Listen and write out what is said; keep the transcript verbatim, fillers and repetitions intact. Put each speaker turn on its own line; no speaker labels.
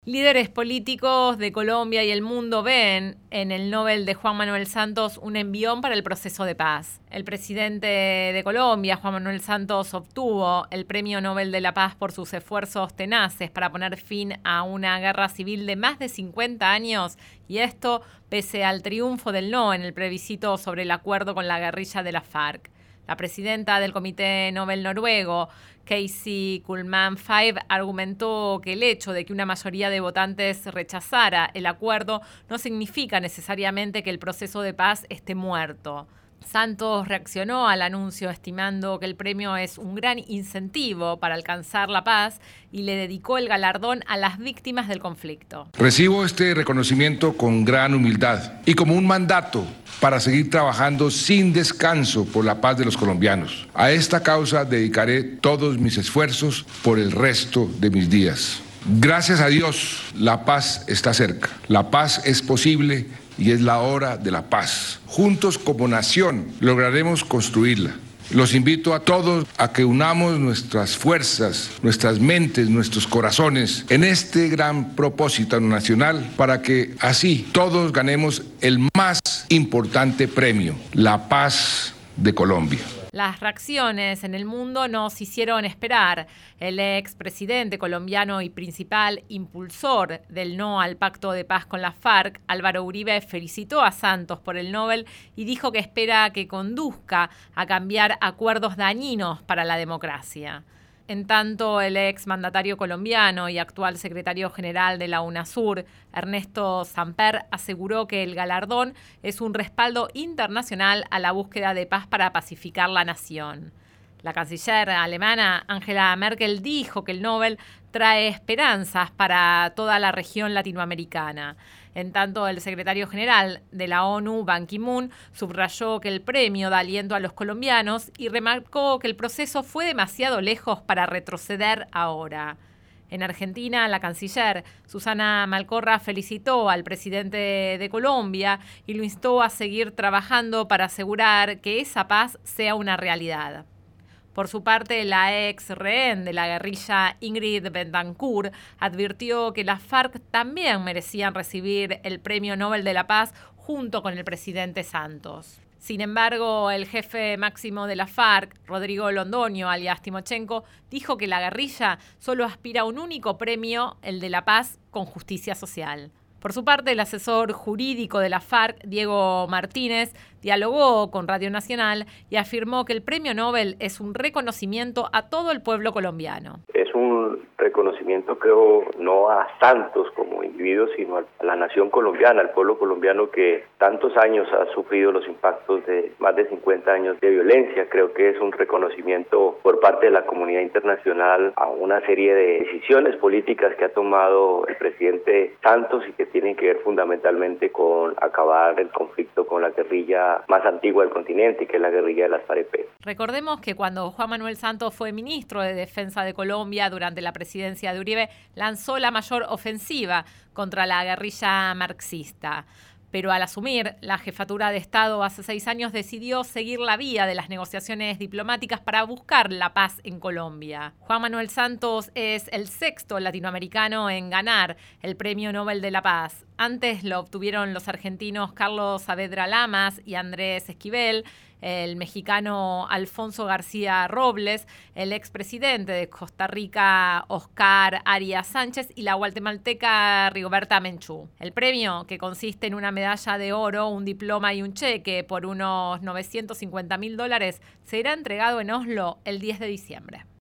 Líderes políticos de Colombia y el mundo ven en el Nobel de Juan Manuel Santos un envión para el proceso de paz. El presidente de Colombia, Juan Manuel Santos, obtuvo el Premio Nobel de la Paz por sus esfuerzos tenaces para poner fin a una guerra civil de más de cincuenta años, y esto pese al triunfo del no en el plebiscito sobre el acuerdo con la guerrilla de la FARC. La presidenta del Comité Nobel noruego, Casey Kullmann-Five, argumentó que el hecho de que una mayoría de votantes rechazara el acuerdo no significa necesariamente que el proceso de paz esté muerto. Santos reaccionó al anuncio estimando que el premio es un gran incentivo para alcanzar la paz y le dedicó el galardón a las víctimas del conflicto.
Recibo este reconocimiento con gran humildad y como un mandato para seguir trabajando sin descanso por la paz de los colombianos. A esta causa dedicaré todos mis esfuerzos por el resto de mis días. Gracias a Dios, la paz está cerca. La paz es posible y es la hora de la paz. Juntos como nación lograremos construirla. Los invito a todos a que unamos nuestras fuerzas, nuestras mentes, nuestros corazones en este gran propósito nacional para que así todos ganemos el más importante premio, la paz de Colombia.
Las reacciones en el mundo nos hicieron esperar. El expresidente colombiano y principal impulsor del no al pacto de paz con la FARC, Álvaro Uribe, felicitó a Santos por el Nobel y dijo que espera que conduzca a cambiar acuerdos dañinos para la democracia. En tanto, el exmandatario colombiano y actual secretario general de la UNASUR, Ernesto Samper, aseguró que el galardón es un respaldo internacional a la búsqueda de paz para pacificar la nación. La canciller alemana Angela Merkel dijo que el Nobel trae esperanzas para toda la región latinoamericana. En tanto, el secretario general de la ONU, Ban Ki-moon, subrayó que el premio da aliento a los colombianos y remarcó que el proceso fue demasiado lejos para retroceder ahora. En Argentina, la canciller Susana Malcorra felicitó al presidente de Colombia y lo instó a seguir trabajando para asegurar que esa paz sea una realidad. Por su parte, la ex rehén de la guerrilla Ingrid Betancourt advirtió que las FARC también merecían recibir el Premio Nobel de la Paz junto con el presidente Santos. Sin embargo, el jefe máximo de la FARC, Rodrigo Londoño, alias Timochenko, dijo que la guerrilla solo aspira a un único premio, el de la paz con justicia social. Por su parte, el asesor jurídico de la FARC, Diego Martínez, dialogó con Radio Nacional y afirmó que el Premio Nobel es un reconocimiento a todo el pueblo colombiano.
Es un reconocimiento, creo, no a Santos como individuo, sino a la nación colombiana, al pueblo colombiano que tantos años ha sufrido los impactos de más de cincuenta años de violencia. Creo que es un reconocimiento por parte de la comunidad internacional a una serie de decisiones políticas que ha tomado el presidente Santos y que tienen que ver fundamentalmente con acabar el conflicto con la guerrilla más antigua del continente, que es la guerrilla de las FAREP.
Recordemos que cuando Juan Manuel Santos fue ministro de Defensa de Colombia durante la presidencia de Uribe, lanzó la mayor ofensiva contra la guerrilla marxista. Pero al asumir la jefatura de Estado hace seis años decidió seguir la vía de las negociaciones diplomáticas para buscar la paz en Colombia. Juan Manuel Santos es el sexto latinoamericano en ganar el Premio Nobel de la Paz. Antes lo obtuvieron los argentinos Carlos Saavedra Lamas y Andrés Esquivel, el mexicano Alfonso García Robles, el expresidente de Costa Rica Oscar Arias Sánchez y la guatemalteca Rigoberta Menchú. El premio, que consiste en una medalla de oro, un diploma y un cheque por unos novecientos cincuenta mil dólares, será entregado en Oslo el diez de diciembre.